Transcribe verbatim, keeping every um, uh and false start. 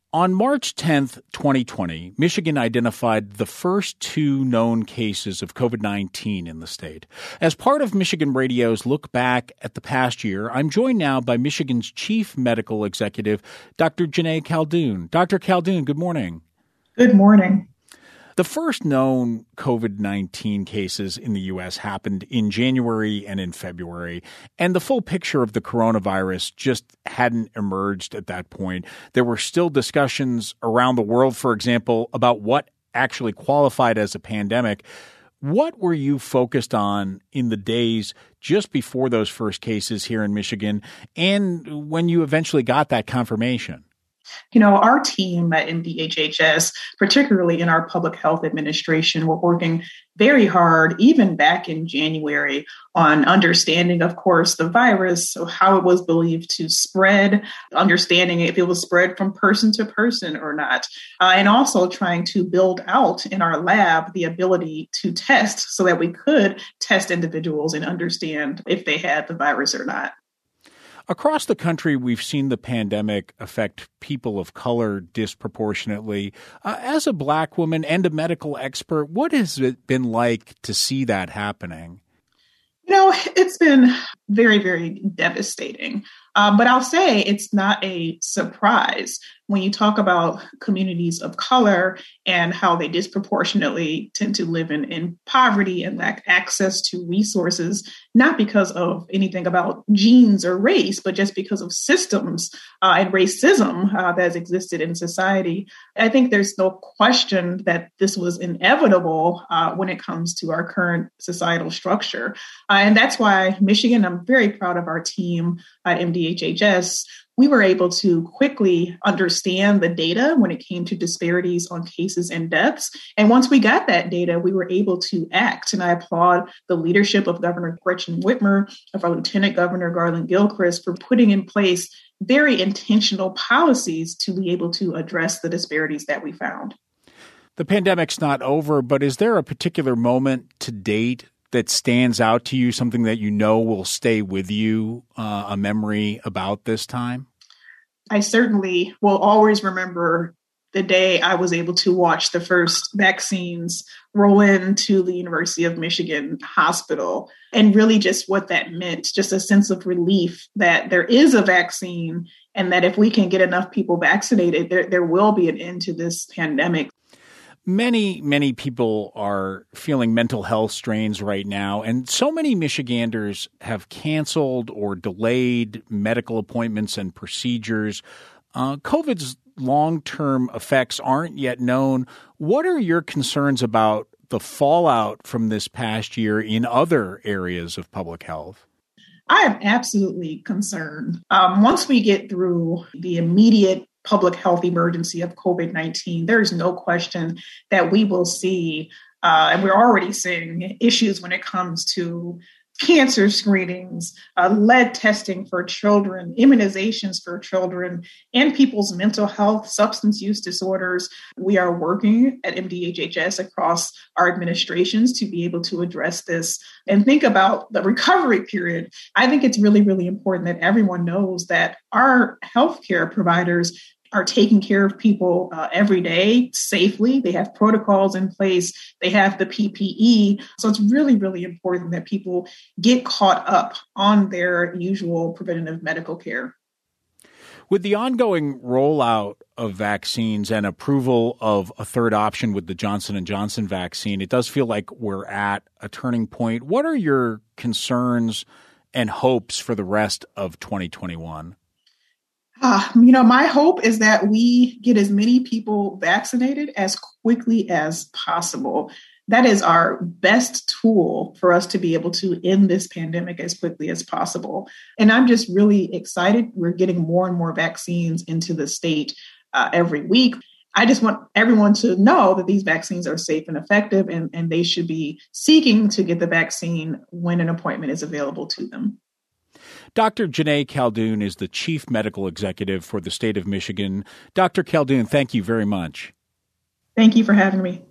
On March tenth, twenty twenty, Michigan identified the first two known cases of covid nineteen in the state. As part of Michigan Radio's Look Back at the Past Year, I'm joined now by Michigan's Chief Medical Executive, Doctor Janae Khaldun. Doctor Khaldun, good morning. Good morning. The first known covid nineteen cases in the U S happened in January and in February, and the full picture of the coronavirus just hadn't emerged at that point. There were still discussions around the world, for example, about what actually qualified as a pandemic. What were you focused on in the days just before those first cases here in Michigan and when you eventually got that confirmation? You know, our team at M D H H S, particularly in our public health administration, were working very hard, even back in January, on understanding, of course, the virus, so how it was believed to spread, understanding if it was spread from person to person or not, uh, and also trying to build out in our lab the ability to test so that we could test individuals and understand if they had the virus or not. Across the country, we've seen the pandemic affect people of color disproportionately. Uh, as a Black woman and a medical expert, what has it been like to see that happening? You know, it's been very, very devastating. Um, but I'll say it's not a surprise when you talk about communities of color and how they disproportionately tend to live in, in poverty and lack access to resources, not because of anything about genes or race, but just because of systems uh, and racism uh, that has existed in society. I think there's no question that this was inevitable uh, when it comes to our current societal structure. Uh, and that's why Michigan, I'm very proud of our team at M D H H S. We were able to quickly understand the data when it came to disparities on cases and deaths. And once we got that data, we were able to act. And I applaud the leadership of Governor Gretchen Whitmer, of our Lieutenant Governor Garland Gilchrist, for putting in place very intentional policies to be able to address the disparities that we found. The pandemic's not over, but is there a particular moment to date that stands out to you, something that you know will stay with you, uh, a memory about this time? I certainly will always remember the day I was able to watch the first vaccines roll into the University of Michigan hospital, and really just what that meant, just a sense of relief that there is a vaccine and that if we can get enough people vaccinated, there, there will be an end to this pandemic. Many, many people are feeling mental health strains right now, and so many Michiganders have canceled or delayed medical appointments and procedures. Uh, COVID's long-term effects aren't yet known. What are your concerns about the fallout from this past year in other areas of public health? I am absolutely concerned. Um, once we get through the immediate public health emergency of covid nineteen, there is no question that we will see, uh, and we're already seeing issues when it comes to cancer screenings, uh, lead testing for children, immunizations for children, and people's mental health, substance use disorders. We are working at M D H H S across our administrations to be able to address this and think about the recovery period. I think it's really, really important that everyone knows that our healthcare providers are taking care of people uh, every day safely. They have protocols in place. They have the P P E. So it's really, really important that people get caught up on their usual preventative medical care. With the ongoing rollout of vaccines and approval of a third option with the Johnson and Johnson vaccine, it does feel like we're at a turning point. What are your concerns and hopes for the rest of twenty twenty-one? Uh, you know, my hope is that we get as many people vaccinated as quickly as possible. That is our best tool for us to be able to end this pandemic as quickly as possible. And I'm just really excited. We're getting more and more vaccines into the state uh, every week. I just want everyone to know that these vaccines are safe and effective, and, and they should be seeking to get the vaccine when an appointment is available to them. Doctor Janae Khaldun is the Chief Medical Executive for the state of Michigan. Doctor Khaldun, thank you very much. Thank you for having me.